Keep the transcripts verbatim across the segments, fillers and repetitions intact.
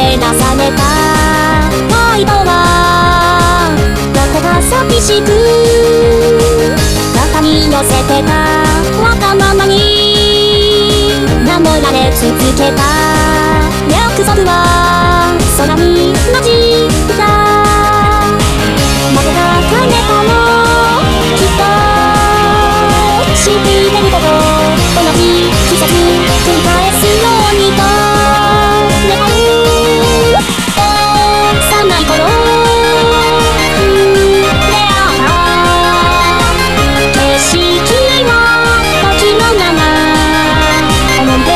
け出された態度はどこか寂しく中に寄せてたわがままに守られ続けた約束は空に混じった負けたかねたのきっと知っていること同じ季節繰り返すようにと願う幼い頃出会った景色は時のまま思い出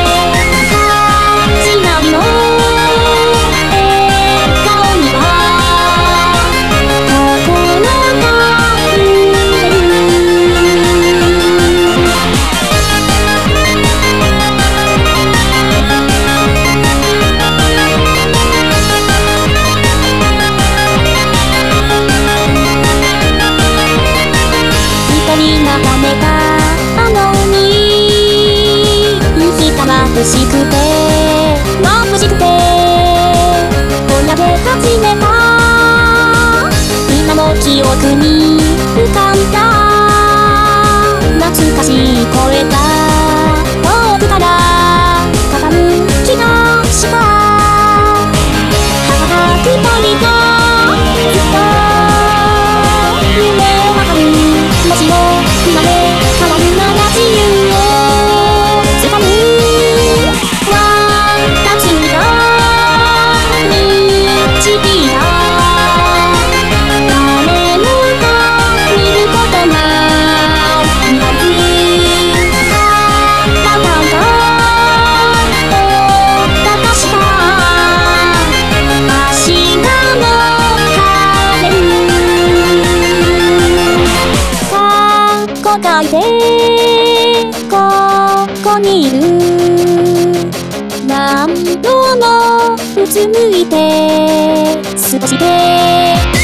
始まりの笑顔には心が揺れる人に眺めたあの海日が眩しくて眩しくてぼやけ始めた今も記憶に浮かんだ懐かしい声が遠くから傾き出した母が一人とずっと夢を測るもしも生まれ変わるなら自由をつかむ私が導いた誰もが見ることが未来だったんだと確か足がも晴れる答えてここにいる何度もうつむいて過ごして